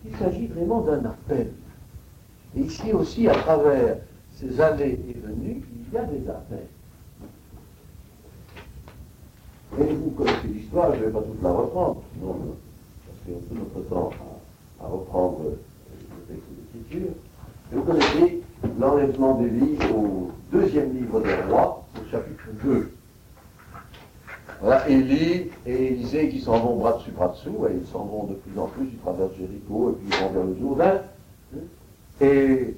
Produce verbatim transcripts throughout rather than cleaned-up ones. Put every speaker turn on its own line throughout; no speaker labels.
qu'il s'agit vraiment d'un appel. Et ici aussi, à travers ces allées et venues, il y a des appels. Et vous connaissez l'histoire, je ne vais pas toute la reprendre, non, parce qu'il y a tout notre temps à, à reprendre le texte d'écriture. Et vous connaissez l'enlèvement d'Élie au deuxième livre des rois, au chapitre deux. Voilà, Élie et Élisée qui s'en vont bras dessus, bras dessous, et ils s'en vont de plus en plus, ils traversent Jéricho, et puis ils vont vers le Jourdain. Et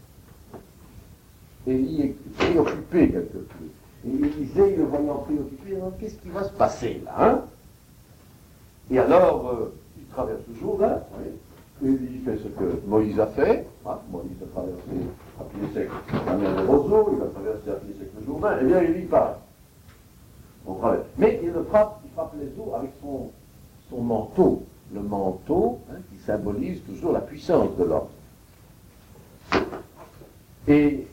Élie est préoccupé quelque peu. Et Élisée, le voyant préoccupé, qu'est-ce qui va se passer là, hein? Et alors, euh, il traverse le Jourdain, oui. Élie fait ce que Moïse a fait. Ah, Moïse a traversé à pied sec la mer de Roseau, il a traversé à pied sec le Jourdain, et bien Élie part. On traverse. Mais il le frappe, il frappe les eaux avec son, son manteau. Le manteau, hein, qui symbolise toujours la puissance de l'homme. Et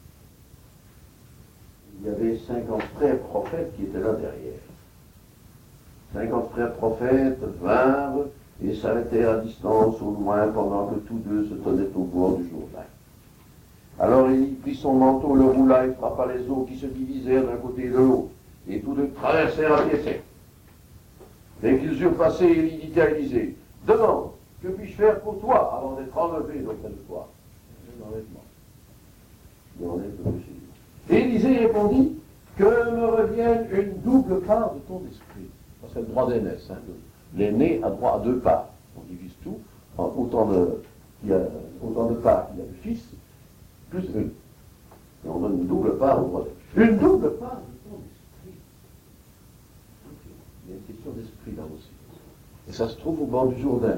il y avait cinquante frères prophètes qui étaient là derrière. cinquante frères prophètes vinrent et s'arrêtèrent à distance au loin pendant que tous deux se tenaient au bord du Jourdain. Alors il prit son manteau, le roula et frappa les eaux qui se divisèrent d'un côté et de l'autre. Et tous deux traversèrent à pied sec. Dès qu'ils eurent passé, il dit à Élisée, demande, que puis-je faire pour toi avant d'être enlevé auprès de toi? L'enlèvement. L'enlève de Jésus. Et Élisée répondit, que me revienne une double part de ton esprit. C'est le droit d'aînesse. Hein. L'aîné a droit à deux parts. On divise tout en autant de, il y a, autant de parts qu'il y a de fils, plus une. Et on donne une double part au droit d'aînesse. Une double part de ton esprit. Il y a une question d'esprit là aussi. Et ça se trouve au bord du Jourdain.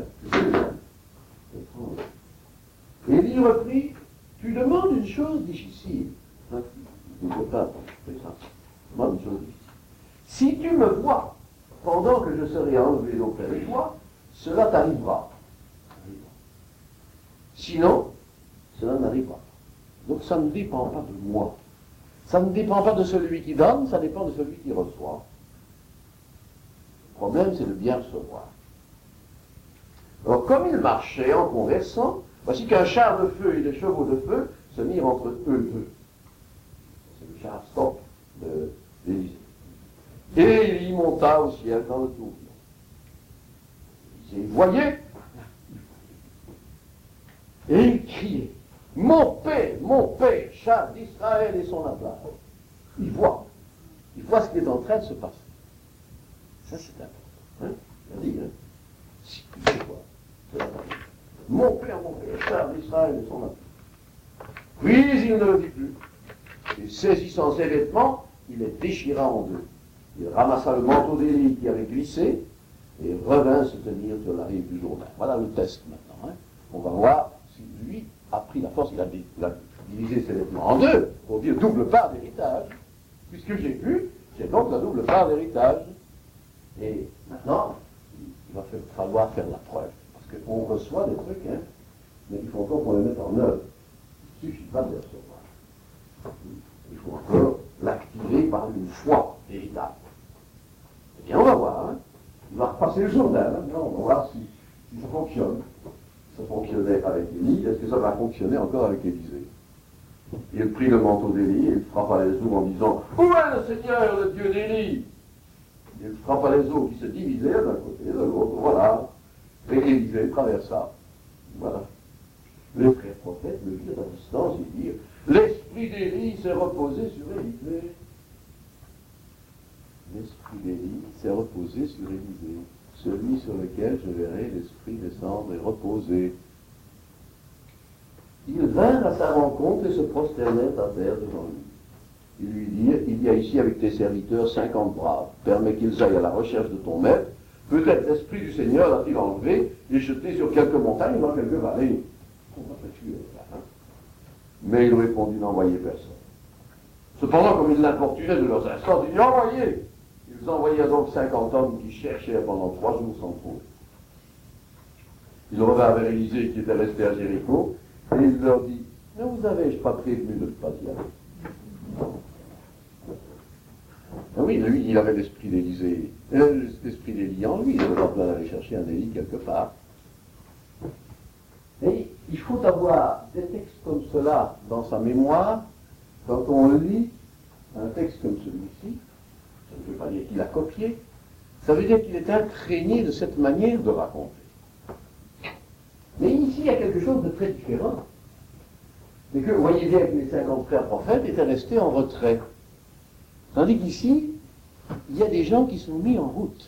Et il reprit, tu demandes une chose difficile. Hein? Je ne sais pas, c'est ça. Tu demandes une chose difficile. Si tu me vois pendant que je serai enlevé auprès de toi, cela t'arrivera. Sinon, cela n'arrivera pas. Donc ça ne dépend pas de moi. Ça ne dépend pas de celui qui donne, ça dépend de celui qui reçoit. Le problème, c'est de bien recevoir. Alors, comme il marchait en conversant, voici qu'un char de feu et des chevaux de feu se mirent entre eux deux. C'est le char stop de l'Élysée. Et il y monta au ciel dans le tourbillon. Il voyait, et il criait, mon paix, mon paix, char d'Israël et son ablage. Il voit, il voit ce qui est en train de se passer. Ça c'est important. Hein? Il dit, hein? Si tu vois, c'est la parole. Mon père, mon père, char d'Israël et son ablage. Puis il ne le dit plus. Et saisissant ses vêtements, il les déchira en deux. Il ramassa le manteau d'Élie qui avait glissé et revint se tenir sur la rive du Jourdain. Voilà le test maintenant. Hein. On va voir si lui a pris la force, il a, il a divisé ses vêtements en deux, pour dire double part d'héritage. Puisque j'ai vu, j'ai donc la double part d'héritage. Et maintenant, il va falloir faire la preuve. Parce qu'on reçoit des trucs, hein, mais il faut encore qu'on les mette en œuvre. Il ne suffit pas de les recevoir. Il faut encore l'activer par une foi véritable. Eh bien, on va voir. Hein. Il va repasser le Jourdain. Hein. On va voir si, si ça fonctionne. Si ça fonctionnait avec Élie, est-ce que ça va fonctionner encore avec Élisée? Il prit le manteau d'Élie et il frappa les eaux en disant « Où est le Seigneur, le Dieu d'Élie ?» Il frappa les eaux qui se divisèrent d'un côté et de l'autre. Voilà. Et Élisée traversa. Voilà. Les frères prophètes le virent à distance et dirent « L'esprit d'Élie s'est reposé sur Élisée. » L'esprit d'Élie s'est reposé sur Élisée, celui sur lequel je verrai l'esprit descendre et reposer. Ils vinrent à sa rencontre et se prosternèrent à terre devant lui. Ils lui dirent, il y a ici avec tes serviteurs cinquante braves, permets qu'ils aillent à la recherche de ton maître, peut-être l'esprit du Seigneur l'a-t-il enlevé et jeté sur quelques montagnes ou dans quelques vallées. On va te tuer là, hein. Mais il répondit, n'envoyez personne. Cependant, comme ils l'importunaient de leurs instances, ils envoyaient. Ils envoyèrent donc cinquante hommes qui cherchèrent pendant trois jours sans trouver. Ils revinrent vers Élisée qui était resté à Jéricho, et il leur dit, ne vous avais-je pas prévenu de ne pas y aller? Ah oui, lui, il avait l'esprit d'Élisée, euh, l'esprit d'Élie en lui, il n'avait pas besoin d'aller chercher un Élie quelque part. Et il faut avoir des textes comme cela dans sa mémoire quand on lit un texte comme celui-ci. Ça ne veut pas dire qu'il a copié, ça veut dire qu'il est imprégné de cette manière de raconter. Mais ici, il y a quelque chose de très différent. C'est que, vous voyez bien que les cinquante frères prophètes étaient restés en retrait. Tandis qu'ici, il y a des gens qui sont mis en route.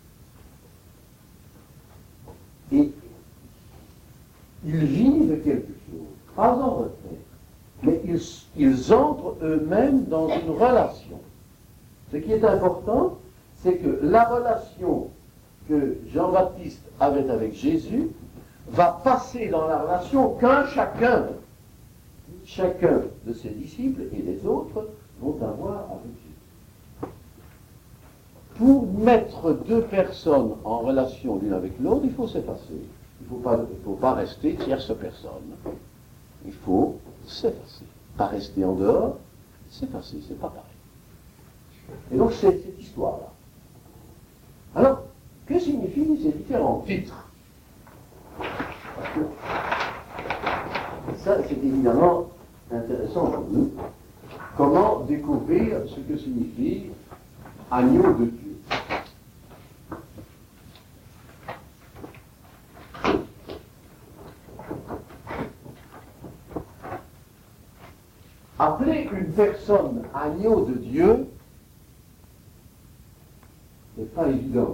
Et ils vivent quelque chose, pas en retrait, mais ils, ils entrent eux-mêmes dans une relation. Ce qui est important, c'est que la relation que Jean-Baptiste avait avec Jésus va passer dans la relation qu'un chacun, chacun de ses disciples et les autres vont avoir avec Jésus. Pour mettre deux personnes en relation l'une avec l'autre, il faut s'effacer. Il ne faut pas, il faut pas rester tierce personne. Il faut s'effacer. Pas rester en dehors, s'effacer, c'est pas pareil. Et donc c'est cette histoire-là. Alors, que signifient ces différents titres? Parce que ça, c'est évidemment intéressant pour nous. Comment découvrir ce que signifie agneau de Dieu? Appeler une personne agneau de Dieu, c'est pas évident.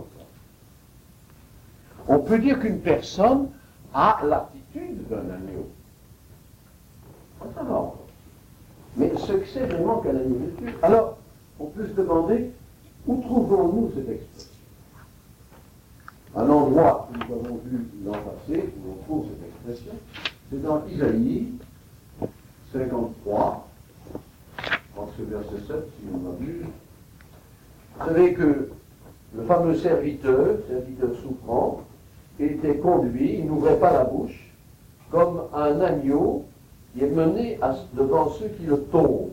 On peut dire qu'une personne a l'attitude d'un agneau. Ça va. Mais ce que c'est vraiment qu'un agneau de Dieu, alors on peut se demander où trouvons-nous cette expression? Un endroit que nous avons vu l'an passé, où on trouve cette expression, c'est dans Isaïe cinquante-trois, dans ce verset sept, si on m'abuse. Vous savez que le fameux serviteur, serviteur souffrant, était conduit, il n'ouvrait pas la bouche, comme un agneau qui est mené à, devant ceux qui le tondent.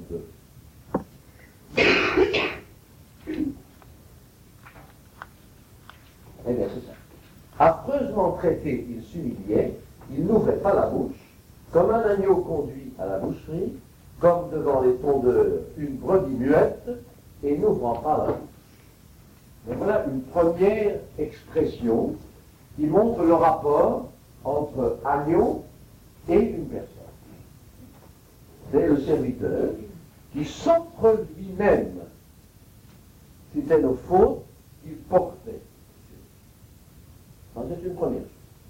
Eh bien, c'est ça. Affreusement traité, il s'humiliait, il n'ouvrait pas la bouche, comme un agneau conduit à la boucherie, comme devant les tondeurs une brebis muette, et n'ouvrant pas la bouche. Et voilà une première expression qui montre le rapport entre agneau et une personne. C'est le serviteur qui s'offre lui-même. C'était nos fautes qu'il portait. C'est une première chose.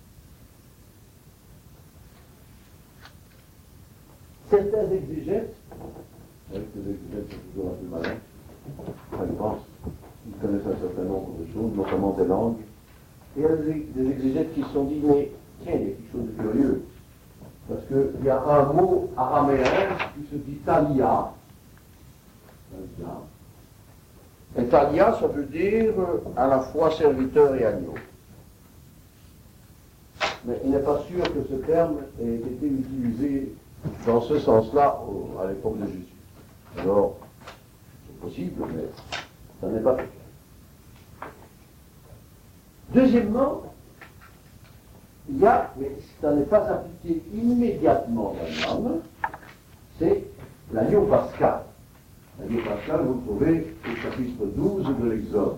Certains exégètes, avec les exégètes c'est toujours un peu malin, enfin, je pense, ils connaissent un certain nombre de choses, notamment des langues, et il y a des, des exégètes qui se sont dit, mais tiens, il y a quelque chose de curieux, parce qu'il y a un mot araméen qui se dit talia, talia, et talia, ça veut dire à la fois serviteur et agneau. Mais il n'est pas sûr que ce terme ait été utilisé dans ce sens-là à l'époque de Jésus. Alors, c'est possible, mais ça n'est pas fait. Deuxièmement, il y a, mais ça n'est pas appliqué immédiatement dans l'âme, c'est l'agneau pascal. L'agneau pascal, vous le trouvez au chapitre douze de l'Exode.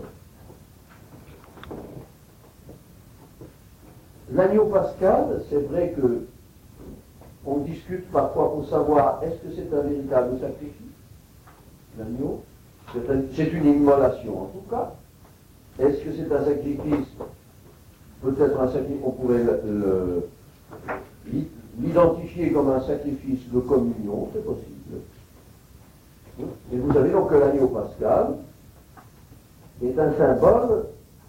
L'agneau pascal, c'est vrai que on discute parfois pour savoir est-ce que c'est un véritable sacrifice, l'agneau, c'est, un, c'est une immolation en tout cas. Est-ce que c'est un sacrifice, peut-être un sacrifice, on pourrait le, le, l'identifier comme un sacrifice de communion, c'est possible. Et vous savez donc que l'agneau pascal est un symbole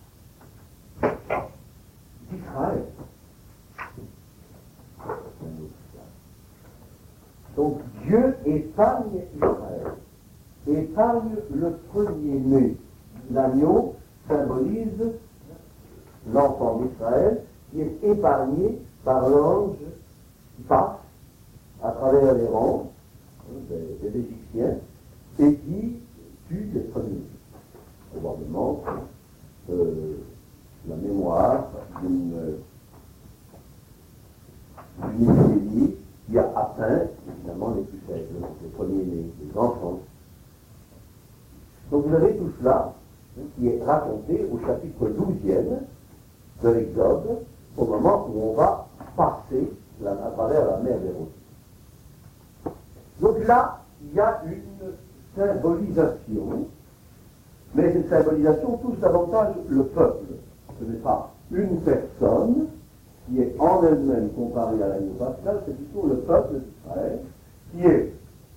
d'Israël. Donc Dieu épargne Israël, épargne le premier-né. L'agneau symbolise l'enfant d'Israël qui est épargné par l'ange qui passe à travers les rangs des, des Égyptiens et qui tue les premiers. Probablement euh, la mémoire d'une
Micheli, qui a atteint, évidemment, les plus faibles, les premiers-nés, les enfants. Donc vous avez tout cela hein, qui est raconté au chapitre douzième de l'Exode, au moment où on va passer la, à travers la mer des Roses. Donc là, il y a une symbolisation, mais cette symbolisation touche davantage le peuple. Ce n'est pas une personne qui est en elle-même comparée à l'agneau pascal, c'est plutôt le peuple d'Israël qui est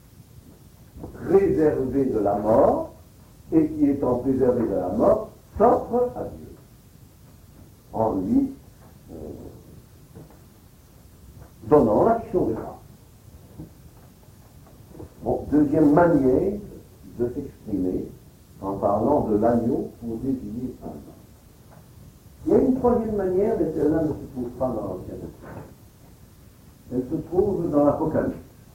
préservé de la mort et qui, étant préservé de la mort, s'offre à Dieu en lui euh, donnant l'action de grâce. Bon, deuxième manière de s'exprimer en parlant de l'agneau pour désigner un homme. Il y a une troisième manière, mais celle-là ne se trouve pas dans l'Ancien Testament. Elle se trouve dans l'Apocalypse.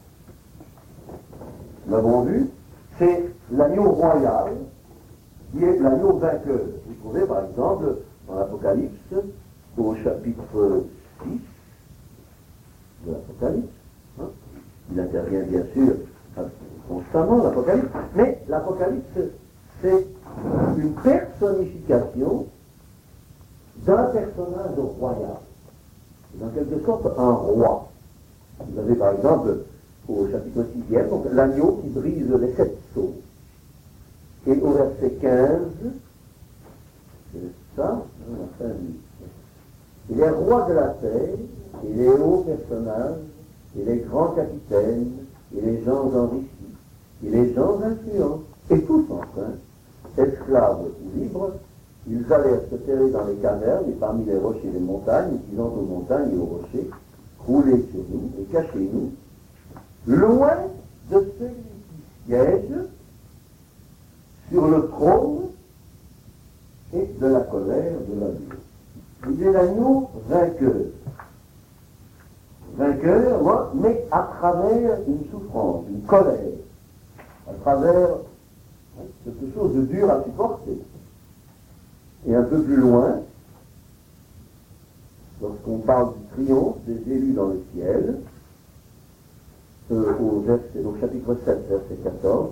Nous l'avons vu, c'est l'agneau royal qui est l'agneau vainqueur. Vous trouvez par exemple dans l'Apocalypse, au chapitre six de l'Apocalypse, hein, il intervient bien sûr constamment l'Apocalypse, mais l'Apocalypse c'est une personnification d'un personnage royal, en quelque sorte un roi. Vous avez par exemple au chapitre sixième, donc l'agneau qui brise les sept sceaux. Et au verset quinze, c'est ça, la fin du. Et les rois de la terre, et les hauts personnages, et les grands capitaines, et les gens enrichis, et les gens influents, et tous enfin, esclaves ou libres, ils allèrent se terrer dans les cavernes et parmi les rochers des montagnes, disant aux montagnes et aux rochers, roulez sur nous et cachez-nous, loin de celui qui siège sur le trône et de la colère de l'agneau. Il est l'agneau vainqueur. Vainqueur, moi, mais à travers une souffrance, une colère, à travers hein, quelque chose de dur à supporter. Et un peu plus loin, lorsqu'on parle du triomphe des élus dans le ciel, euh, au, verset, au chapitre sept, verset quatorze,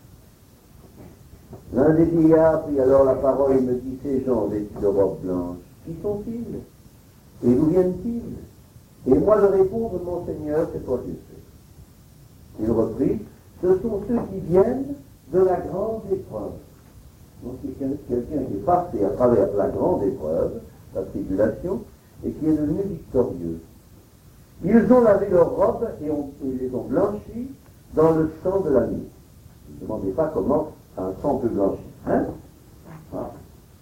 l'un des vieillards prit alors la parole et me dit, ces gens vêtus de robes blanches, qui sont-ils? Et d'où viennent-ils? Et moi je réponds, mon Seigneur, c'est toi qui le sais. Il reprit, ce sont ceux qui viennent de la grande épreuve. Donc c'est quelqu'un qui est passé à travers la grande épreuve, la tribulation, et qui est devenu victorieux. Ils ont lavé leurs robes et, on, et les ont blanchis dans le sang de l'agneau. Ne me demandez pas comment un sang peut blanchir. Hein? Ah.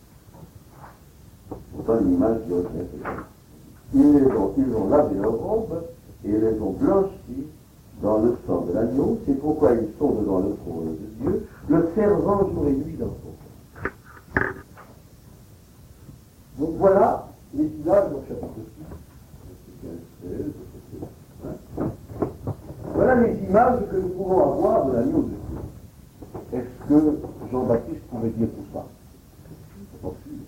Pourtant une image qui retient ça. Ils, les ont, ils ont lavé leurs robes et les ont blanchis dans le sang de l'agneau. C'est pourquoi ils sont devant le trône de Dieu, le servant jour et nuit dans son cœur. Donc voilà les images au chapitre six. Hein? Voilà les images que nous pouvons avoir de l'agneau de Dieu. Est-ce que Jean-Baptiste pouvait dire tout ça? C'est possible.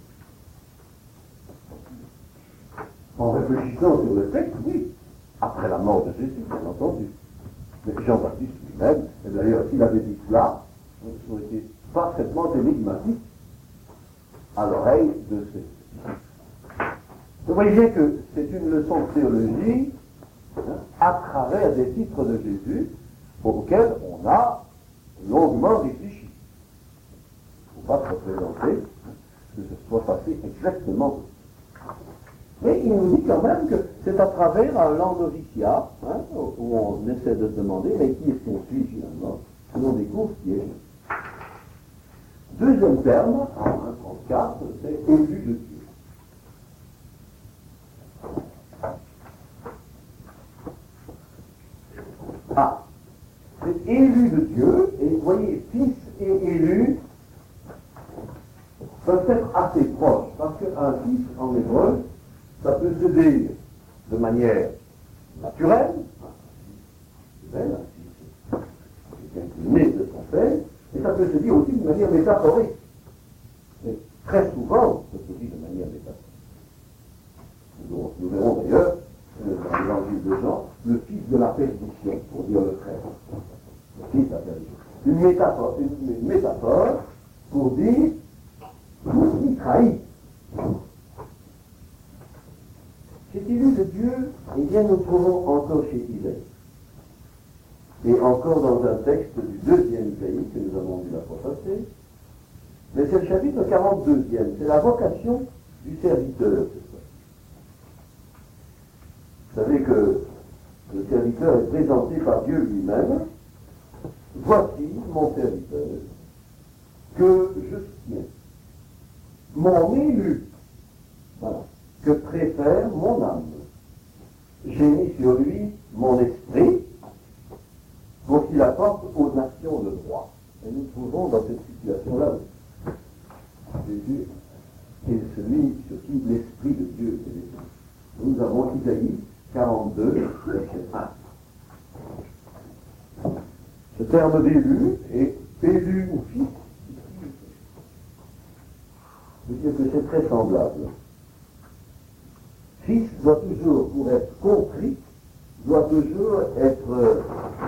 En réfléchissant sur le texte, oui, après la mort de Jésus, bien entendu. Mais Jean-Baptiste lui-même, et d'ailleurs s'il avait dit cela, ça aurait été parfaitement énigmatique à l'oreille de ces. Vous voyez que c'est une leçon de théologie hein, à travers des titres de Jésus auxquels on a longuement réfléchi. Il ne faut pas se représenter que ce soit passé exactement comme ça. Mais il nous dit quand même que c'est à travers un lent noviciat, hein, où on essaie de se demander, mais qui est-ce qu'on suit finalement, que l'on découvre qui est Jésus. Deuxième terme, en un trente-quatre, c'est élu de Dieu. Ah, c'est élu de Dieu, et vous voyez, fils et élu peuvent être assez proches, parce qu'un fils en hébreu, ça peut se dire de manière naturelle, quelqu'un qui est né de son père, et ça peut se dire aussi de manière métaphorique. Mais très souvent, ça se dit de manière métaphorique. Nous, nous verrons d'ailleurs euh, dans l'évangile l'évangile de Jean, le fils de la perdition, pour dire le frère. Le fils de la perdition. Une métaphore, une, une métaphore pour dire tout qui trahit. Cet élu de Dieu, eh bien, nous trouvons encore chez Isaïe. Et encore dans un texte du deuxième Isaïe que nous avons vu la fois passée. Mais c'est le chapitre quarante-deuxième, c'est la vocation du serviteur. Vous savez que le serviteur est présenté par Dieu lui-même. Voici mon serviteur, que je tiens, mon élu, voilà, que préfère mon âme. J'ai mis sur lui mon esprit pour qu'il apporte aux nations le droit. Et nous trouvons dans cette situation-là Jésus est celui sur qui l'esprit de Dieu est descendu. Nous avons Isaïe quarante-deux, verset un. Ce terme d'élu est élu ou fils. Je veux dire que c'est très semblable. Fils doit toujours, pour être compris, doit toujours être euh,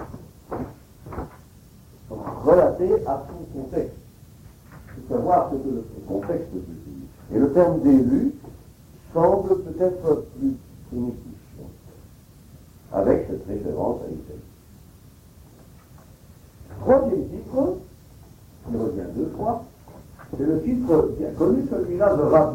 relaté à son contexte. Il faut savoir ce que le contexte veut dire. Et le terme d'élu semble peut-être plus primitif, avec cette référence à Isaïe. Troisième titre, il revient deux fois, c'est le titre bien connu, celui-là de Rabbi.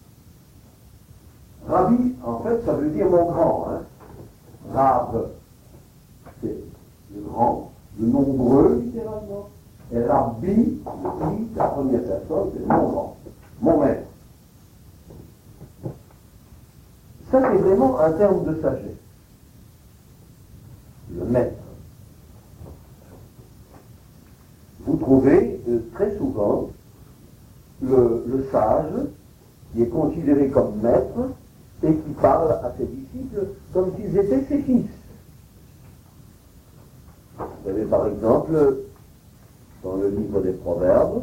Rabbi, en fait, ça veut dire mon grand, hein. Rab, c'est le grand, le nombreux, littéralement. Et Rabbi, ici, la première personne, c'est mon grand, mon maître. Ça, c'est vraiment un terme de sagesse. Le maître. Vous trouvez euh, très souvent le, le sage qui est considéré comme maître et qui parle à ses disciples comme s'ils étaient ses fils. Vous avez par exemple, dans le livre des Proverbes,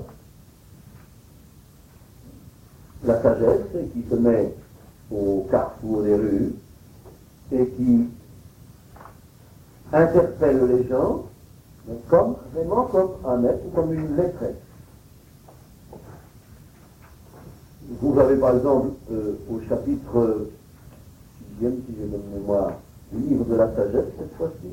la sagesse qui se met au carrefour des rues et qui interpelle les gens comme, vraiment comme un maître ou comme une maîtresse. Vous avez par exemple euh, au chapitre sixième, si j'ai bonne mémoire, du livre de la sagesse cette fois-ci.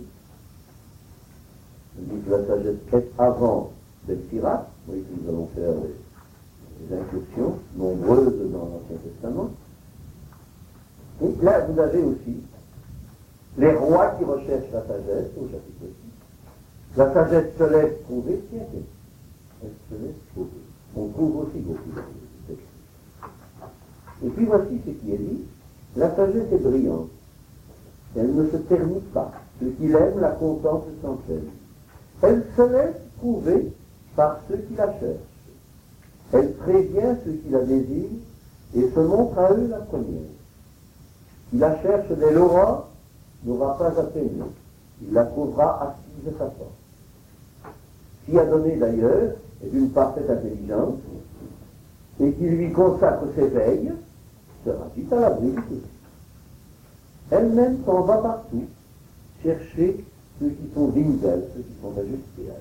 Le livre de la sagesse est avant Belphirat, vous voyez que nous allons faire des, des incursions nombreuses dans l'Ancien Testament. Et là, vous avez aussi les rois qui recherchent la sagesse au chapitre six. La sagesse se laisse trouver, tiens, elle se laisse trouver. On trouve aussi beaucoup de textes. Et puis voici ce qui est dit, la sagesse est brillante. Elle ne se ternit pas. Ceux qui l'aiment la contemplent sans peine. Elle se laisse trouver par ceux qui la cherchent. Elle prévient ceux qui la désirent et se montre à eux la première. Qui la cherche dès l'aurore n'aura pas à peiner. Il la trouvera assise à sa porte. Qui a donné d'ailleurs est d'une parfaite intelligence et qui lui consacre ses veilles sera-t-il à l'abri du tout. Elle-même s'en va partout chercher ceux qui sont dignes d'elle, ceux qui sont ajustés à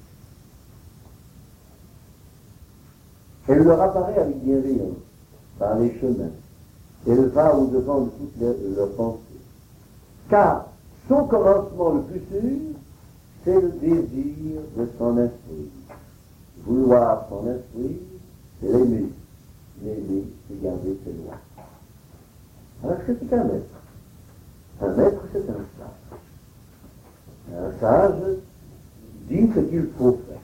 elle. Elle leur apparaît avec bienveillance par les chemins. Elle va au-devant de toutes les, leurs pensées. Car son commencement le plus sûr, c'est le désir de s'en instruire. Vouloir s'en instruire, c'est l'aimer. L'aimer, c'est garder ses lois. Alors, qu'est-ce que c'est qu'un maître? Un maître, c'est un sage. Un sage dit ce qu'il faut faire.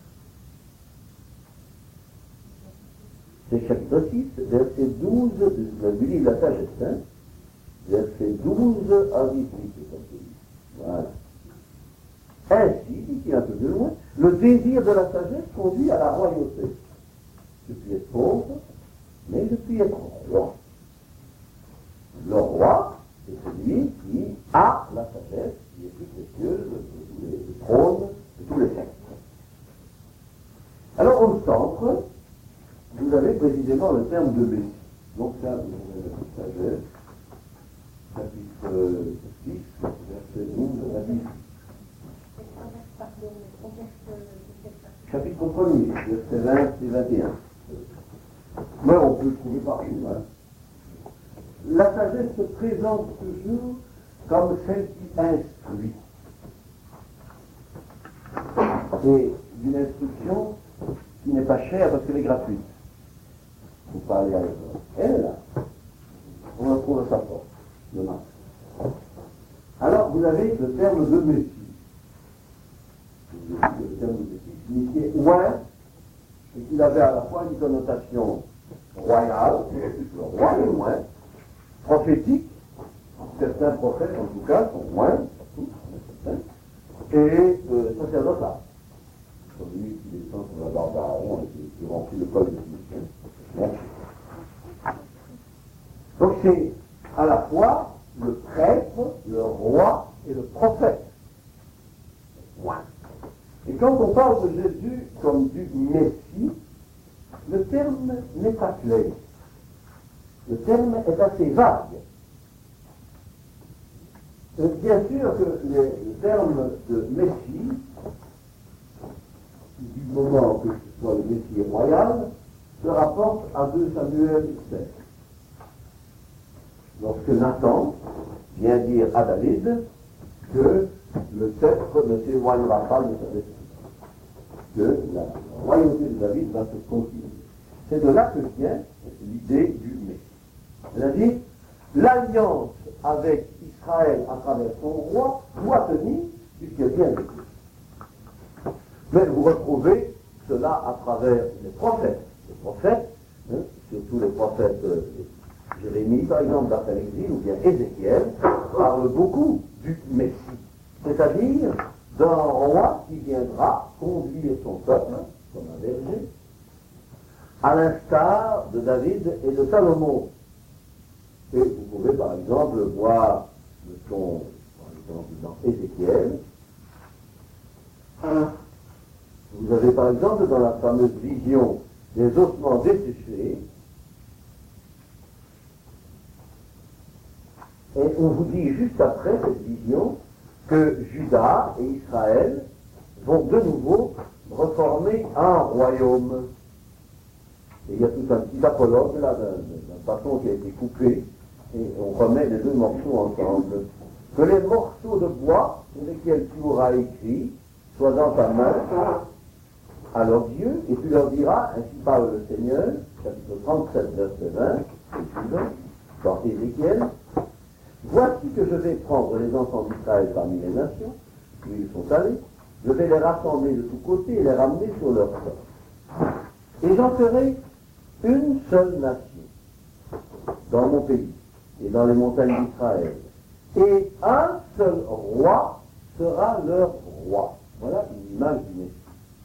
C'est chapitre six, verset douze, du livre de la sagesse, hein, verset douze à dix-huit, comme tu dis. Voilà. Ainsi, dit-il un peu plus loin, le désir de la sagesse conduit à la royauté. Je puis être pauvre, mais je puis être roi. Le roi, c'est celui qui a la sagesse, qui est plus précieuse de tous les trônes, de tous les siècles. Alors, au centre, vous avez précisément le terme de Messie. Donc ça, vous avez la sagesse. chapitre six, verset douze à dix. Chapitre premier, verset vingt et vingt et un. Mais on peut le trouver partout. Hein. La sagesse se présente toujours comme celle qui instruit. C'est une instruction qui n'est pas chère parce qu'elle est gratuite. Il ne faut pas aller à l'école. Elle est là. On la trouve à sa porte, le matin. Alors, vous avez le terme de Messie. Le terme de Messie signifiait oint, et qu'il avait à la fois une connotation royale, le roi est oint, prophétique, certains prophètes en tout cas sont oints, et euh, sacerdotal. Comme lui qui descend sur la barbe d'Aaron et qui, qui remplit le col de Christ. Donc c'est à la fois le prêtre, le roi et le prophète. Ouais. Et quand on parle de Jésus comme du Messie, le terme n'est pas clair. Le terme est assez vague. Et bien sûr que le terme de Messie, du moment que ce soit le Messie royal, se rapporte à deux Samuel sept. Lorsque Nathan vient dire à David que le sceptre ne s'éloignera pas de sa destinée, que la royauté de David va se continuer. C'est de là que vient l'idée du Messie. Elle a dit, l'alliance avec Israël à travers son roi doit tenir puisqu'elle vient de Dieu. Mais vous retrouvez cela à travers les prophètes. Les prophètes, hein, surtout les prophètes euh, Jérémie, par exemple, d'après l'exil, ou bien Ézéchiel, parle beaucoup du Messie. C'est-à-dire d'un roi qui viendra conduire son peuple, comme un berger, à l'instar de David et de Salomon. Et vous pouvez, par exemple, voir le son, par exemple, dans Ézéchiel. Vous avez, par exemple, dans la fameuse vision des ossements desséchés, et on vous dit juste après cette vision que Juda et Israël vont de nouveau reformer un royaume. Et il y a tout un petit apologue là, d'un bâton qui a été coupé, et on remet les deux morceaux ensemble. Que les morceaux de bois sur lesquels tu auras écrit soient dans ta main à leurs yeux, et tu leur diras, ainsi parle le Seigneur, chapitre trente-sept, verset vingt, et suivant, dans Ézéchiel, voici que je vais prendre les enfants d'Israël parmi les nations, où ils sont allés, je vais les rassembler de tous côtés et les ramener sur leur sol. Et j'en ferai une seule nation dans mon pays et dans les montagnes d'Israël. Et un seul roi sera leur roi. Voilà une image du Messie.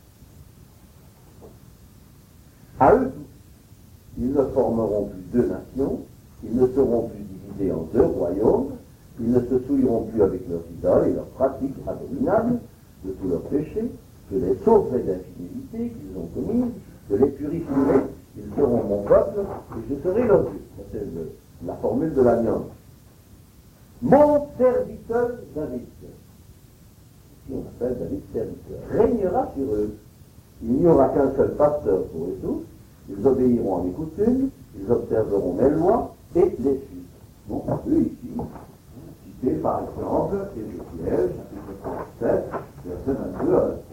À eux tous, ils ne formeront plus deux nations, ils ne seront plus divisés en deux royaumes, ils ne se souilleront plus avec leurs idoles et leurs pratiques abominables de tous leurs péchés, je les sauverai d'infidélité qu'ils ont commises, je les purifierai, ils seront mon peuple et je serai leur Dieu. Ça, c'est le, la formule de l'alliance. Mon serviteur David, qui on appelle David serviteur, régnera sur eux. Il n'y aura qu'un seul pasteur pour eux tous, ils obéiront à mes coutumes, ils observeront mes lois et les suivront. Donc, eux ici, cité par exemple Ézéchiel, chapitre trente-sept, verset vingt-deux à vingt-quatre.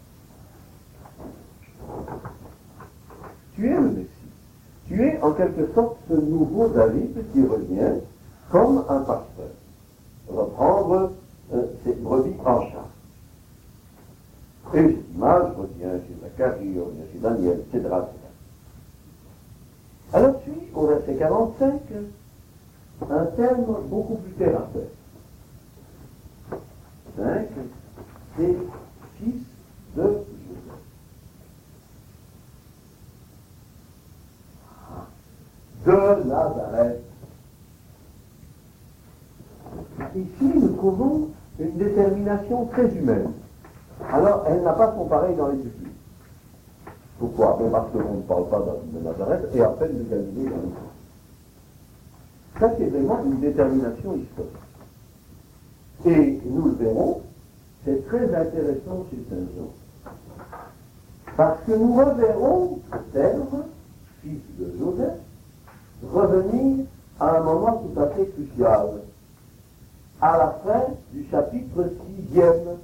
Tu es le Messie. Tu es en quelque sorte ce nouveau David qui revient comme un pasteur, reprendre euh, ses brebis en charge. Et cette image revient chez Zacharie, revient chez Daniel, et cetera, et cetera. Alors suit au verset quarante-cinq un terme beaucoup plus terre à terre. cinq, c'est fils de Joseph. De Nazareth. Ici, nous trouvons une détermination très humaine. Alors, elle n'a pas son pareil dans les Écritures. Pourquoi? Bien parce qu'on ne parle pas de Nazareth et à peine de Galilée dans les Ça, c'est vraiment une détermination historique. Et nous le verrons, c'est très intéressant chez Saint Jean. Parce que nous reverrons ce terme, fils de Joseph, revenir à un moment tout à fait crucial, à la fin du chapitre sixième.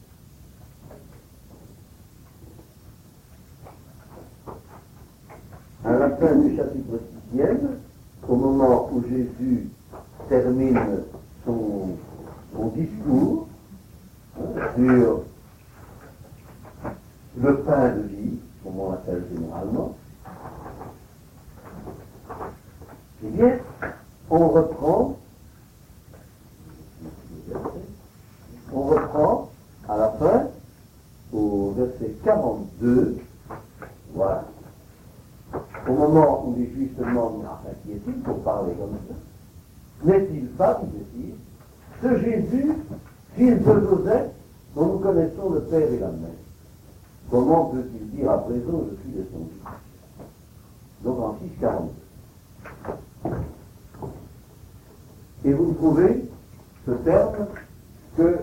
À la fin du chapitre sixième, au moment où Jésus termine son, son discours hein, sur le pain de vie, comme on l'appelle généralement, eh bien, on reprend, on reprend à la fin, au verset quarante-deux, voilà, au moment où les Juifs se demandent, enfin, qui est-il pour parler comme ça? N'est-il pas, disait-il, ce Jésus, fils de Joseph, dont nous connaissons le Père et la Mère? Comment peut-il dire à présent, je suis descendu? Donc en six quarante-deux. Et vous trouvez ce terme que,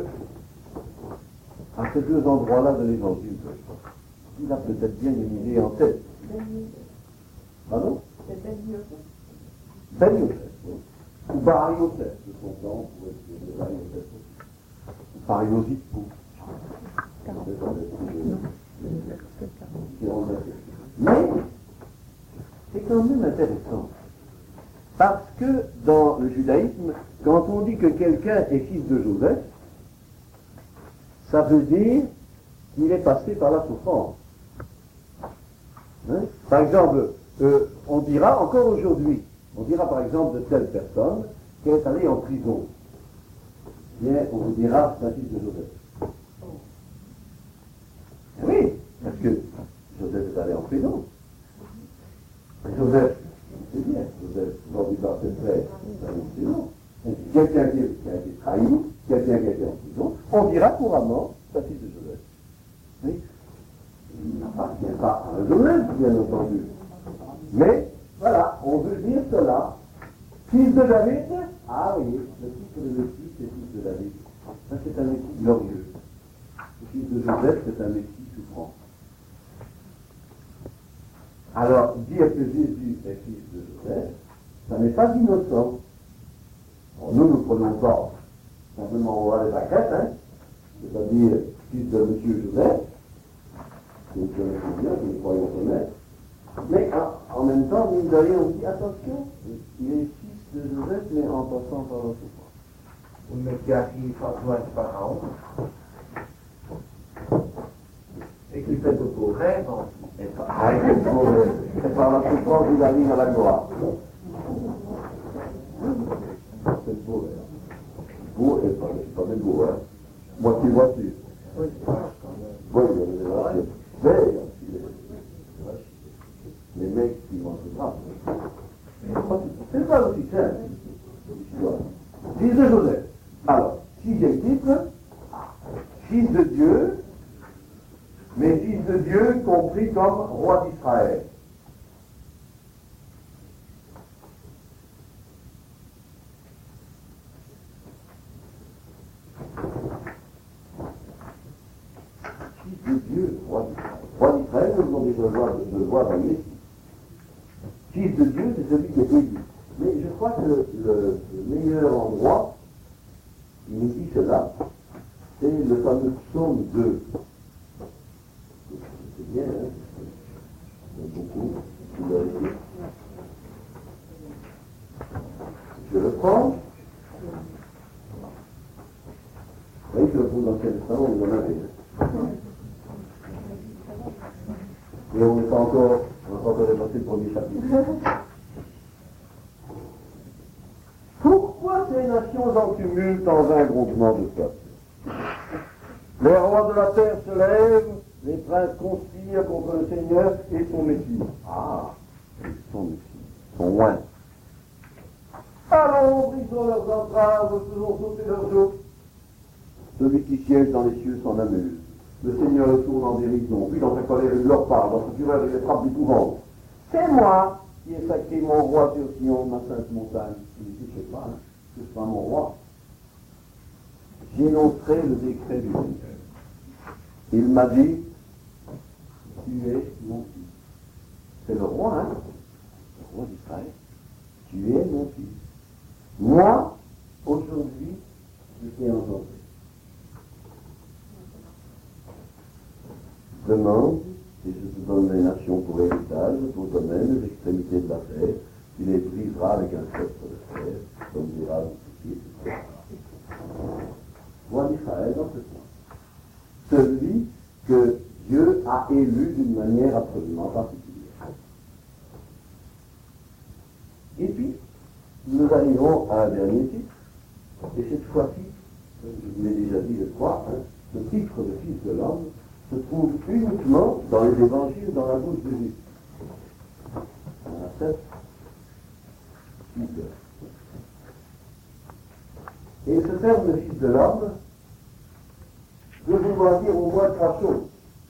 à ces deux endroits-là de l'Évangile, il a peut-être bien une idée en tête. Pardon?
C'est Ben Yosef.
Ben Yosef, oui. Ou Bar Yosef, de son temps, pour être de Bar Yosef. Ou Bar Yosipou. Mais, c'est quand même intéressant. Parce que dans le judaïsme, quand on dit que quelqu'un est fils de Joseph, ça veut dire qu'il est passé par la souffrance. Hein? Par exemple, euh, on dira encore aujourd'hui, on dira par exemple de telle personne qui est allée en prison. Bien, on vous dira c'est un fils de Joseph. Oui, parce que Joseph est allé en prison. Joseph, c'est bien, Joseph, vendu par ses frères, c'est allé en prison. Quelqu'un qui a été trahi, quelqu'un qui a été en prison, on dira couramment c'est un fils de Joseph. Oui. Il n'appartient pas à un Joseph, bien entendu. Mais, voilà, on veut dire cela. Fils de David, ah oui, le titre de le fils est fils de David. Ça, c'est un Messie glorieux. Le fils de Joseph, c'est un Messie souffrant. Alors, dire que Jésus est fils de Joseph, ça n'est pas innocent. Alors, nous, nous prenons pas simplement au la crête, hein, c'est-à-dire fils de Monsieur Joseph, que nous connaissons bien, que nous croyons connaître, mais en, en même temps, mine de rien, on dit attention, il est fils de Joseph, mais en passant par la souffrance.
Oui, mais qui a fini par joindre Pharaon, et qui fait au rêve,
Et par, ah, et par la souffrance, il arrive à la gloire. C'est beau, hein. Beau et pas, pas des beaux, hein. Moitié, moitié. Oui, il y a des voitures. Mais, les mecs qui vont se battre. C'est pas aussi simple. Fils de Joseph. Alors, sixième titre, fils de Dieu, mais fils de Dieu compris comme roi d'Israël. Fils de Dieu, roi d'Israël. Roi d'Israël, nous avons déjà de le voir dans le Messie. Fils de Dieu, c'est celui qui est élu. Mais je crois que le, le, le meilleur endroit qui nous dit cela, c'est le fameux psaume deux. C'est bien, hein? C'est beaucoup. Vous l'avez dit. Je le prends. Vous voyez que vous, dans quel temps, vous en avez. Et on n'est pas encore, on n'a pas encore dépassé le premier chapitre. Pourquoi ces nations en tumulte en un groupement de peuple? Les rois de la terre se lèvent, les princes conspirent contre le Seigneur et son Messie. Ah, et son Messie, son loin. Allons, brisons leurs entraves, faisons sauter leurs os. Celui qui siège dans les cieux s'en amuse. Le Seigneur le tourne en dérision, puis dans sa colère il leur parle, dans sa fureur il les frappe d'épouvante. C'est moi, qui est sacré mon roi sur Sion, ma sainte montagne. Il dit, je ne sais pas, hein, ce sera mon roi. J'énoncerai le décret du Seigneur. Il m'a dit, tu es mon fils. C'est le roi, hein, le roi d'Israël. Tu es mon fils. Moi, aujourd'hui, je t'ai engendré. Demande, et je te donne les nations pour héritage, ton domaine, les extrémités de la terre. Tu les briseras avec un sceptre de fer, comme dira le fils, et cetera. Roi d'Israël dans ce point. Celui que Dieu a élu d'une manière absolument particulière. Et puis, nous arrivons à un dernier titre, et cette fois-ci, je vous l'ai déjà dit, je crois, hein, le titre de Fils de l'homme se trouve uniquement dans les évangiles, dans la bouche de Jésus. On a sept, Fils de l'homme. Et ce terme de Fils de l'homme, je vais vous dire au moins trois choses.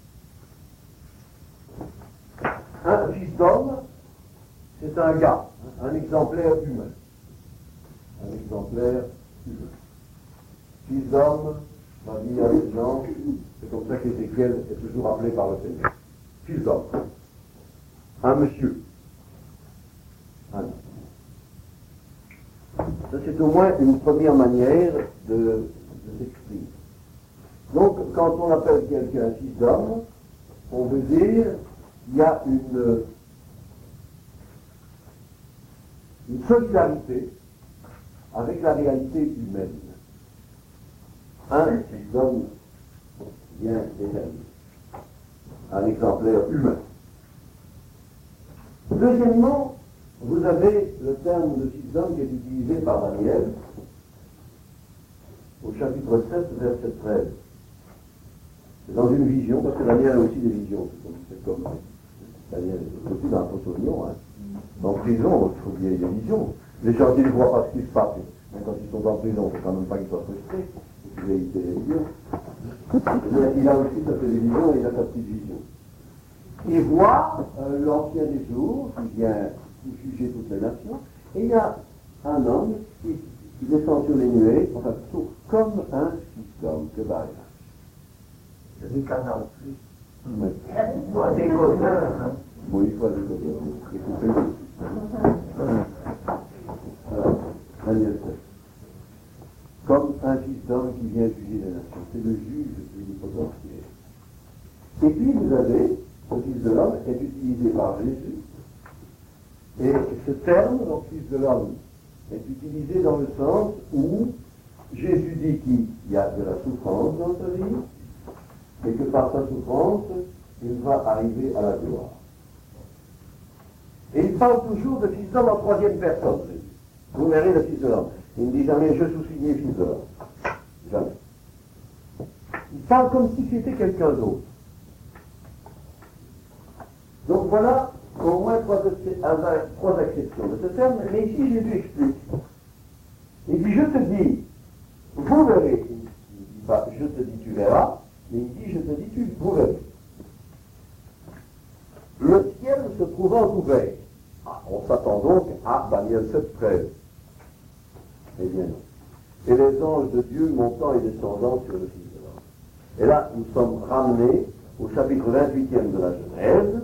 Un fils d'homme, c'est un gars, un exemplaire humain. Un exemplaire humain. Fils d'homme, va dire à les gens, c'est comme ça qu'Ézéchiel est toujours appelé par le Seigneur. Fils d'homme. Un monsieur. Un homme. Ça, c'est au moins une première manière de, de s'exprimer. Donc, quand on appelle quelqu'un fils d'homme, on veut dire qu'il y a une, une solidarité avec la réalité humaine. Un fils d'homme vient déterminer un exemplaire humain. Deuxièmement, vous avez le terme de fils d'homme qui est utilisé par Daniel au chapitre sept, verset treize. C'est dans une vision, parce que Daniel a aussi des visions. C'est comme Daniel est aussi dans un possession, hein. En prison, il faut qu'il y ait des visions. Les gens qui ne voient pas ce qui se passe, mais quand ils sont en prison, il ne faut quand même pas qu'ils soient frustrés. Il faut éviter les visions. Il a aussi sa télévision et il a sa petite vision. Il voit euh, l'ancien des jours qui vient juger toutes les nations, et il y a un homme qui, qui descend sur les nuées, enfin plutôt comme un fils d'homme, que va
C'est du canal.
Oui.
Il faut des copains. Hein.
Oui, il faut aller côté. Il faut payer. Alors, Daniel sept. Comme un fils d'homme qui vient juger les nations. C'est le juge du potentiel. Et puis vous avez, le fils de l'homme est utilisé par Jésus. Et ce terme, donc fils de l'homme, est utilisé dans le sens où Jésus dit qu'il y a de la souffrance dans sa vie, et que par sa souffrance, il va arriver à la gloire. Et il parle toujours de fils d'homme en troisième personne, Jésus. Vous verrez le fils de l'homme. Il ne dit jamais je sous-signé fils de l'homme. Jamais. Il parle comme si c'était quelqu'un d'autre. Donc voilà au moins trois, trois exceptions de ce terme, mais ici Jésus explique. Il dit je te dis, vous verrez. Il ne dit pas je te dis tu verras, mais il dit je te dis tu vous verrez. Le ciel se trouvant ouvert. Ah, on s'attend donc à Daniel sept, treize. Eh bien non. Et les anges de Dieu montant et descendant sur le Fils de l'homme. Et là, nous sommes ramenés au chapitre vingt-huitième de la Genèse.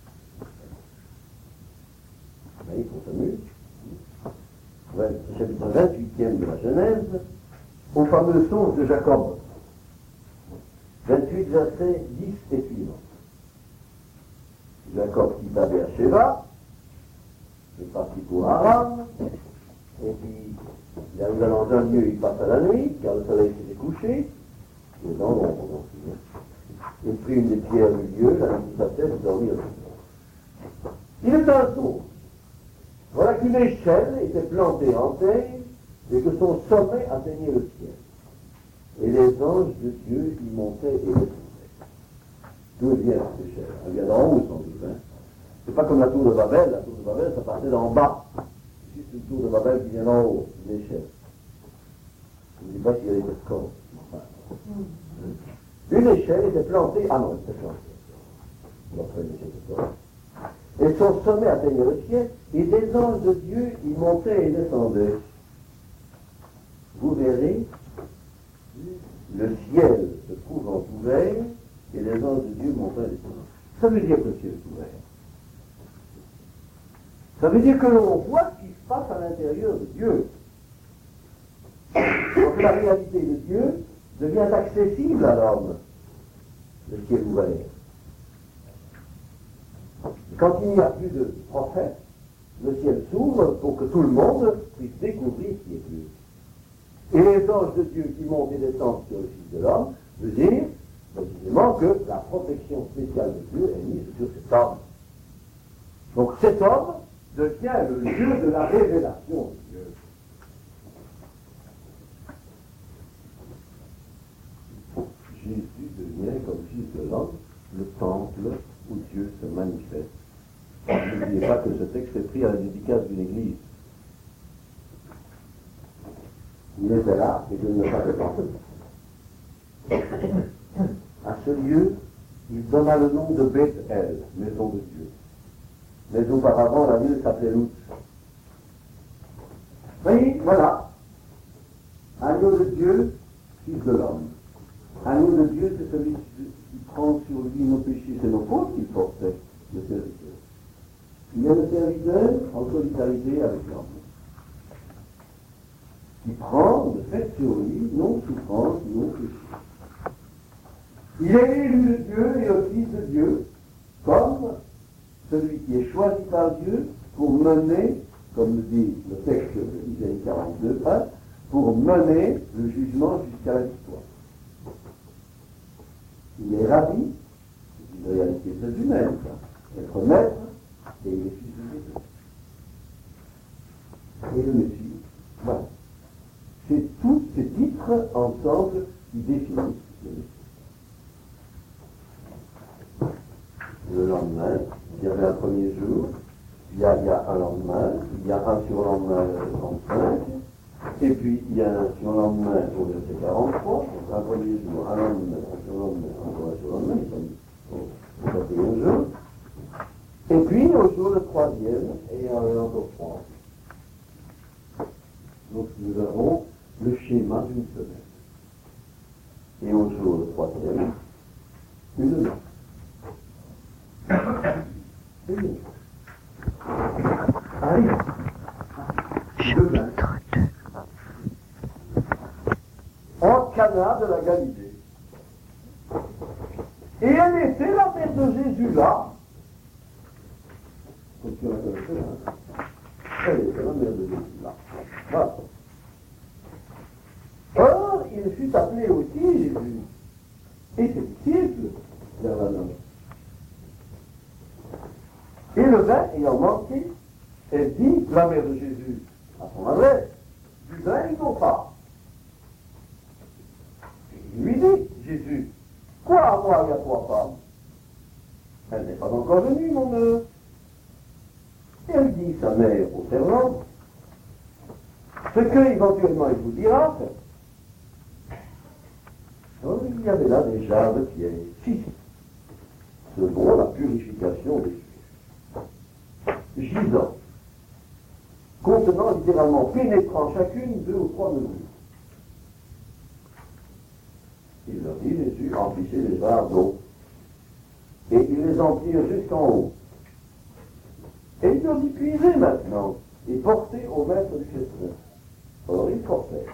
Oui, on s'amuse. Ouais, le chapitre vingt-huitième de la Genèse, au fameux songe de Jacob. vingt-huit, versets dix et suivants. Jacob quitta Beersheba, il est parti pour Aram, et puis il arrive dans un lieu, il passe à la nuit, car le soleil s'était couché, et dans l'ombre, il prit une des pierres du lieu, la mit sur sa tête, et dormit. Il est un songe. Voilà qu'une échelle était plantée en terre, et que son sommet atteignait le ciel. Et les anges de Dieu y montaient et descendaient. D'où vient cette échelle? Elle vient d'en haut, sans doute. Hein? C'est pas comme la tour de Babel. La tour de Babel, ça partait d'en bas. Ici, c'est une tour de Babel qui vient d'en haut. C'est une échelle. Je ne dis pas s'il y a des corps. Enfin, une échelle était plantée. Ah non, elle était plantée. On va faire une échelle de corps. Et son sommet atteignait le ciel, et des anges de Dieu y montaient et descendaient. Vous verrez, le ciel se trouvant ouvert, et les anges de Dieu montaient et descendaient. Ça veut dire que le ciel est ouvert. Ça veut dire que l'on voit ce qui se passe à l'intérieur de Dieu. Donc la réalité de Dieu devient accessible à l'homme, le ciel ouvert. Quand il n'y a plus de prophète, le ciel s'ouvre pour que tout le monde puisse découvrir ce qui est Dieu. Et les anges de Dieu qui montent et descendent sur le Fils de l'homme veut dire précisément que la protection spéciale de Dieu est mise sur cet homme. Donc cet homme devient le lieu de la révélation de Dieu. Jésus devient, comme Fils de l'homme, le temple où Dieu se manifeste. N'oubliez pas que ce texte est pris à la dédicace d'une église. Il était là, et Dieu ne l'a pas fait. À ce lieu, il donna le nom de Beth-El, maison de Dieu. Mais auparavant, la ville s'appelait Luz. Voyez, voilà. Agneau de Dieu, Fils de l'homme. Agneau de Dieu, c'est celui qui prend sur lui nos péchés, c'est nos fautes qu'il portait, le serviteur. Il est le serviteur en solidarité avec l'homme, qui prend de fait sur lui nos souffrances, nos péchés. Il est l'élu de Dieu et le Fils de Dieu, comme celui qui est choisi par Dieu pour mener, comme le dit le texte de Isaïe quarante-deux, un, pour mener le jugement jusqu'à la victoire. Il est ravi, c'est une réalité très humaine, ça, être maître, et il est fils de Dieu. Et le Messie, voilà. C'est tous ces titres ensemble qui définissent le Messie. Le lendemain, il y avait un premier jour, il y a, il y a un lendemain, il y a un surlendemain trente-cinq, et puis il y a un surlendemain au verset quarante-trois, donc un premier jour, un lendemain, un surlendemain, encore un surlendemain, ils sont au vingt et un jours, et puis au jour le troisième, et il y en a encore trois. Donc nous avons le schéma d'une semaine. Et au jour le troisième, une nuit. Une nuit. Allez.
Chapitre deux.
En Cana de la Galilée. Et elle était la mère de Jésus là. Comme tu la connaissais, hein. Elle était la mère de Jésus là. Voilà. Or, il fut appelé aussi Jésus. Et ses disciples vers la noce. Et le vin ayant manqué, elle dit, la mère de Jésus, à son adresse, du vin ils n'ont pas. Il lui dit, Jésus, quoi à moi et à toi, femme? Elle n'est pas encore venue, mon heure. Et elle dit, sa mère, au servant, ce que éventuellement il vous dira, donc, il y avait là des jarres de pierre, six, selon la purification des Juifs. Gisant, contenant littéralement, pénétrant chacune deux ou trois mesures. Il leur dit, Jésus, emplissez les jarres d'eau. Et ils les emplirent jusqu'en haut. Et ils leur dit, puisez maintenant, et portez au maître du festin. Or, ils portèrent.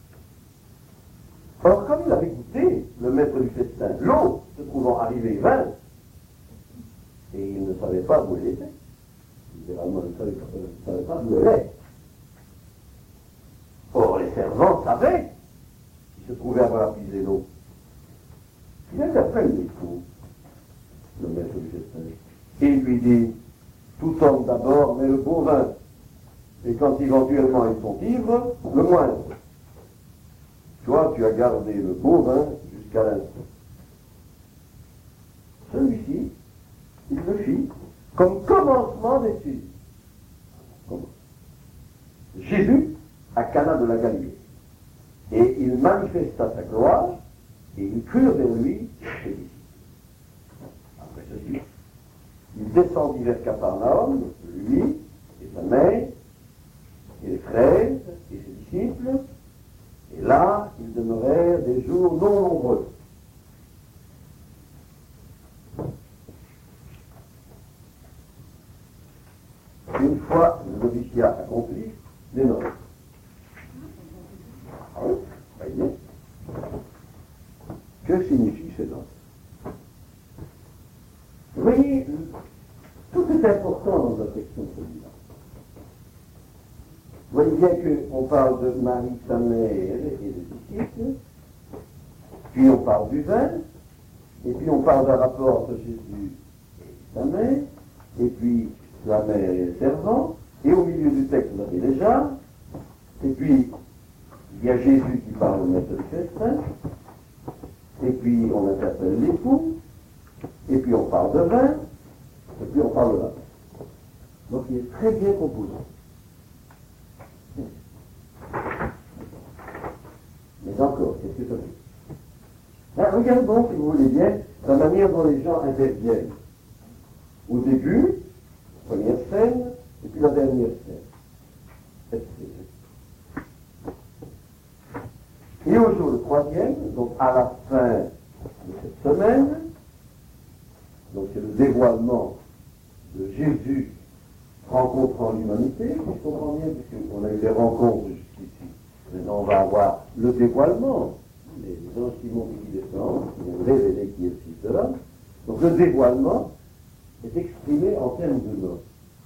Or, comme il avait goûté, le maître du festin, l'eau se trouvant arrivée vingt, et il ne savait pas où elle était. Littéralement, il ne savait pas, il ne savait pas d'où elle est. Or, les servants savaient qu'il se trouvait avoir puisé l'eau. Il interpelle les fous, le maître du festin, et il lui dit, tout homme d'abord met le bon vin, et quand éventuellement ils sont ivres, le moindre. Toi, tu as gardé le beau vin jusqu'à l'instant. Celui-ci, il le fit comme commencement d'étude. Jésus à Cana de la Galilée. Et il manifesta sa gloire, et ils crurent vers lui ses disciples. Après ceci, il descendit vers Capharnaüm, lui et sa mère, et les frères et ses disciples, et là, ils demeurèrent des jours non nombreux. Une fois le noviciat accompli, les noces. Ah oui, voyez. Que signifient ces noces? Vous voyez, tout est important dans la section celui-là. Vous voyez bien qu'on parle de Marie, sa mère et des disciples, puis on parle du vin, et puis on parle d'un rapport entre Jésus et sa mère, et puis la mère et le servant, et au milieu du texte, vous avez déjà, et puis il y a Jésus qui parle au maître du festin, et puis on interpelle l'époux, et puis on parle de vin, et puis on parle de vin. Donc il est très bien composé. Mais encore, qu'est-ce que ça fait? Alors, regardons, si vous voulez bien, la manière dont les gens interviennent. Au début, première scène, et puis la dernière scène. Et au jour le troisième, donc à la fin de cette semaine, donc c'est le dévoilement de Jésus rencontrant l'humanité, si je comprends bien, puisqu'on a eu des rencontres jusqu'ici. Maintenant, on va avoir le dévoilement, les anges qui montent et qui descendent, qui vont révéler qui est le Fils de l'homme. Donc le dévoilement est exprimé en termes de noces.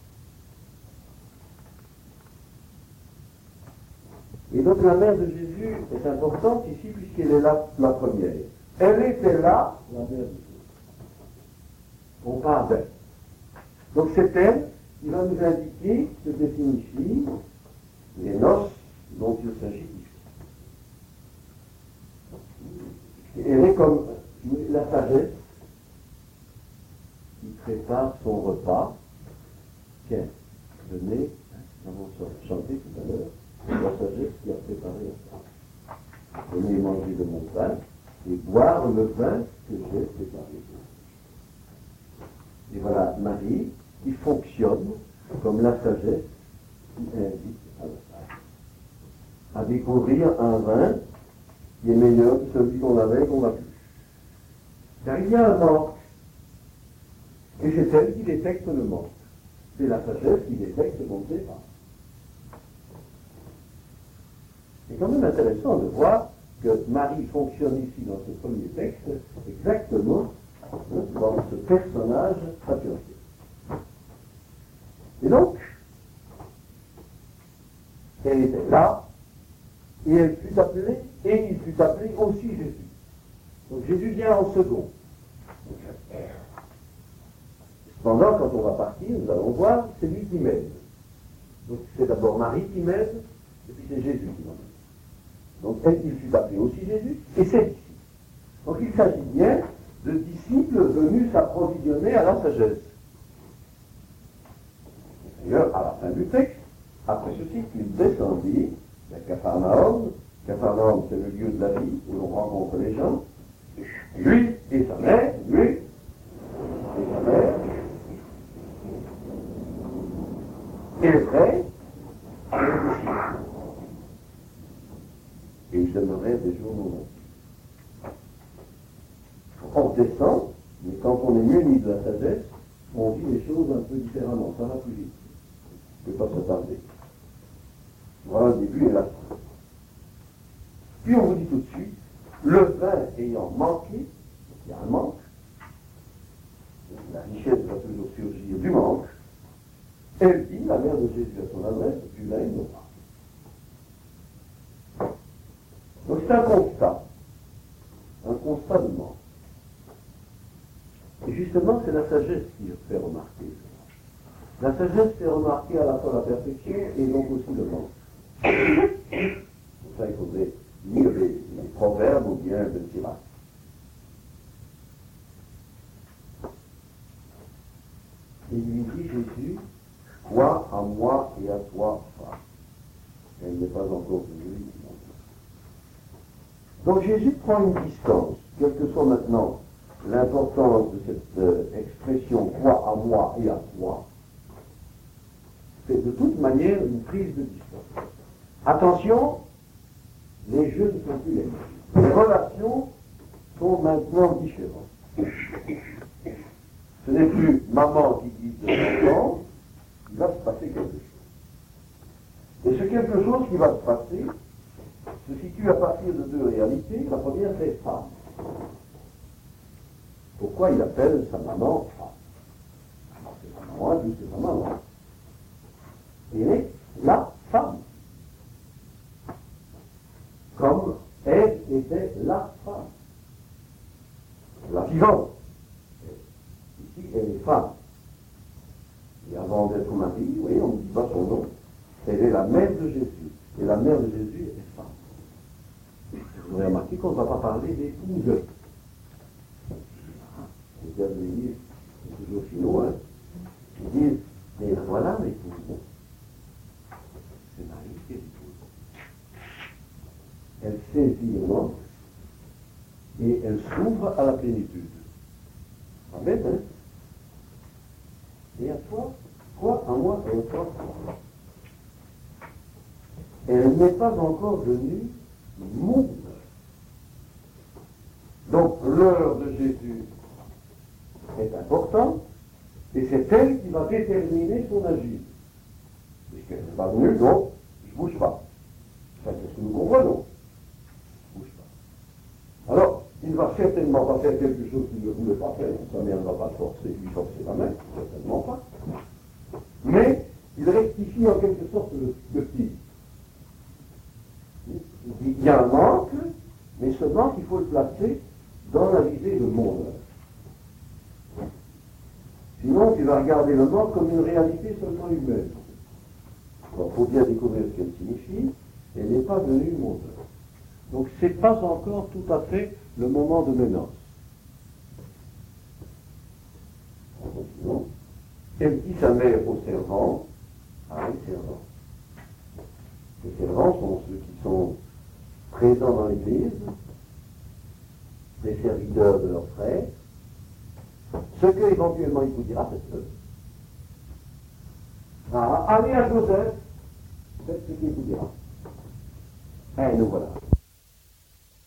Et donc la mère de Jésus est importante ici puisqu'elle est là la première. Elle était là, la mère de Jésus. On parle d'elle. Donc c'est elle qui va nous indiquer ce que signifient les noces dont il s'agit ici. Elle est comme la sagesse qui prépare son repas. Tiens, venez, nous avons chanté tout à l'heure, la sagesse qui a préparé le repas. Venez manger de mon pain et boire le vin que j'ai préparé. Et voilà Marie qui fonctionne comme la sagesse qui invite à la table à découvrir un vin qui est meilleur que celui qu'on avait et qu'on n'a plus. Car il y a un manque. Et c'est elle qui détecte le manque. C'est la sagesse qui détecte qu'on ne sait pas. C'est quand même intéressant de voir que Marie fonctionne ici dans ce premier texte exactement dans ce personnage patriarcal. Et donc, elle était là, et elle fut appelée, et il fut appelé aussi Jésus. Donc Jésus vient en second. Cependant, quand on va partir, nous allons voir, c'est lui qui mène. Donc c'est d'abord Marie qui mène, et puis c'est Jésus qui mène. Donc elle, il fut appelé aussi Jésus, et c'est ici. Donc il s'agit bien de disciples venus s'approvisionner à la sagesse. D'ailleurs, à la fin du texte, après ceci, il descendit vers Capharnaüm. Capharnaüm, c'est le lieu de la vie où l'on rencontre les gens. Lui et sa mère, lui et sa mère, et les frères, et les disciples. Et ils demeuraient des jours nombreux. On descend, mais quand on est muni de la sagesse, on vit les choses un peu différemment, ça va plus vite. Je ne peux pas s'attarder. Voilà le début et la fin. Puis on vous dit tout de suite, le vin ayant manqué, il y a un manque, la richesse va toujours surgir du manque, elle dit, la mère de Jésus à son adresse, du vin il n'y aura pas. Donc c'est un constat, un constat de manque. Et justement, c'est la sagesse qui le fait remarquer. La sagesse fait remarquer à la fois la perfection et donc aussi le manque. Pour ça, il faudrait lire les, les proverbes ou bien le tirage. Et il lui dit, Jésus, toi à moi et à toi, femme. Elle n'est pas encore venue. Donc Jésus prend une distance, quel que soit maintenant l'importance de cette euh, expression crois à moi et à toi, c'est de toute manière une prise de distance. Attention, les jeux ne sont plus les mêmes. Les relations sont maintenant différentes. Ce n'est plus maman qui guide l'enfant, il va se passer quelque chose. Et ce quelque chose qui va se passer se situe à partir de deux réalités. La première, c'est femme. Pourquoi il appelle sa maman femme? Alors c'est sa maman, puis c'est sa maman. Elle est la femme. Comme elle était la femme. La vivante. Ici, elle est femme. Et avant d'être mari, vous voyez, on ne dit pas son nom. Elle est la mère de Jésus. Et la mère de Jésus est femme. Vous aurez remarqué qu'on ne va pas parler d'épouse. Les gars de l'Église, c'est toujours finaux, hein. Ils disent, mais voilà l'épouse. C'est Marie qui est l'épouse. Elle saisit le manque et elle s'ouvre à la plénitude. Pas bête, hein? Et à toi, quoi à moi et à toi? Elle n'est pas encore devenue mon heure. Donc l'heure de Jésus est importante et c'est elle qui va déterminer son agir. Puisqu'elle n'est pas venue, donc je ne bouge pas. Ça, c'est ce que nous comprenons. Je ne bouge pas. Alors, il ne va certainement pas faire quelque chose qu'il ne voulait pas faire. Sa mère ne va pas le forcer, lui forcer la main, certainement pas. Mais il rectifie en quelque sorte le, le tir. Il y a un manque, mais ce manque, il faut le placer dans la visée de mon œuvre. Sinon, tu vas regarder le manque comme une réalité seulement humaine. Il faut bien découvrir ce qu'elle signifie. Elle n'est pas devenue mon œuvre. Donc, ce n'est pas encore tout à fait le moment de mes noces. Elle dit sa mère aux servants. Ah, les servants. Les servants sont ceux qui sont présents dans l'Église, les serviteurs de leurs frères. Ce que éventuellement il vous dira, faites-le. Ah, allez à Joseph, faites ce qu'il vous dira. Et nous voilà.